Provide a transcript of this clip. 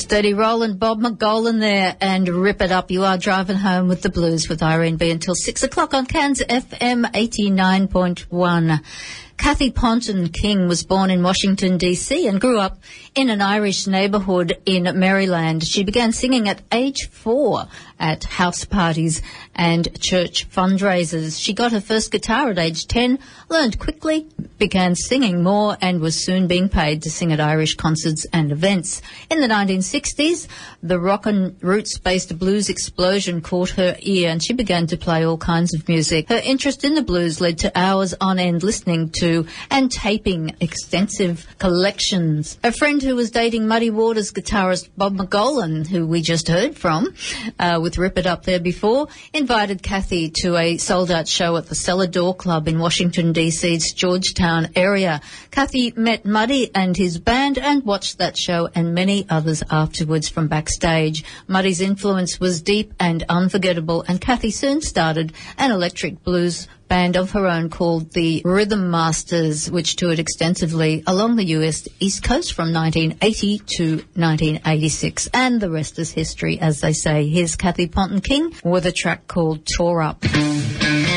Steady rolling, Bob McGolan there, and Rip It Up. You are driving home with the blues with Irene B until 6 o'clock on Cairns FM 89.1. Kathy Ponton King was born in Washington, D.C. and grew up in an Irish neighbourhood in Maryland. She began singing at age 4 at house parties and church fundraisers. She got her first guitar at age 10, learned quickly, began singing more, and was soon being paid to sing at Irish concerts and events. In the 1960s, the rock and roots-based blues explosion caught her ear, and she began to play all kinds of music. Her interest in the blues led to hours on end listening to and taping extensive collections. A friend who was dating Muddy Waters guitarist Bob McGolan, who we just heard from with Rip It Up there before, invited Kathy to a sold-out show at the Cellar Door Club in Washington, D.C.'s Georgetown area. Kathy met Muddy and his band and watched that show and many others afterwards from backstage. Muddy's influence was deep and unforgettable, and Kathy soon started an electric blues band of her own called the Rhythm Masters, which toured extensively along the US East Coast from 1980 to 1986. And the rest is history, as they say. Here's Kathy Ponton King with a track called Tore Up.